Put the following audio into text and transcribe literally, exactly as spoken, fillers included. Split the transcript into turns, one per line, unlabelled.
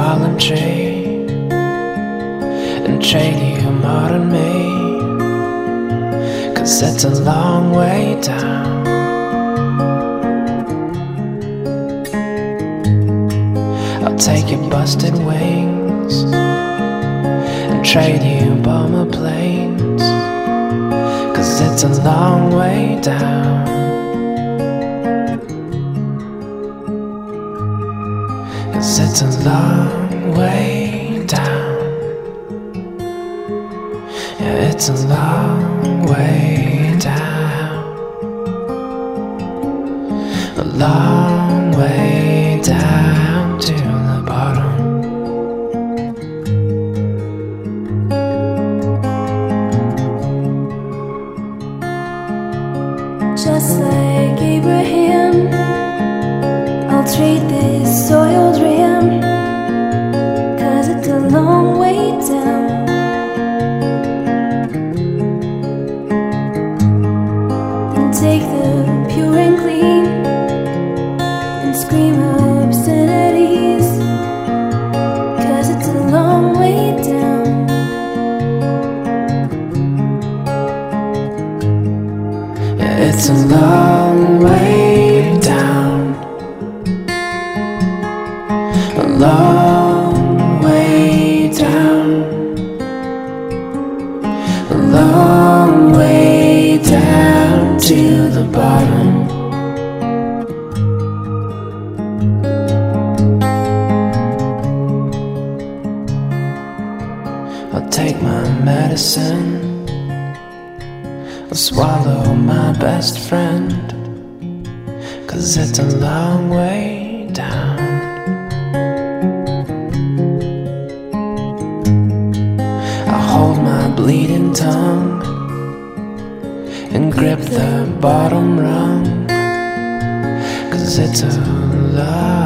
fallen tree and trade you modern me, 'cause it's a long way down. I'll take your busted wings and trade you bomber planes, 'cause it's a long way down. Cause it's a long way down. Yeah, it's a long way down. A long way down to the bottom.
Just like Abraham, I'll trade this soiled ram, 'cause it's a long way down. Then take the pure and clean and scream obscenities, 'cause it's a long way down.
Yeah, it's a long way down. A long way down. A long way down to the bottom. I'll take my medicine, I'll swallow my best friend, 'cause it's a long way down. I'll hold my bleeding tongue and grip the bottom rung, 'cause it's a long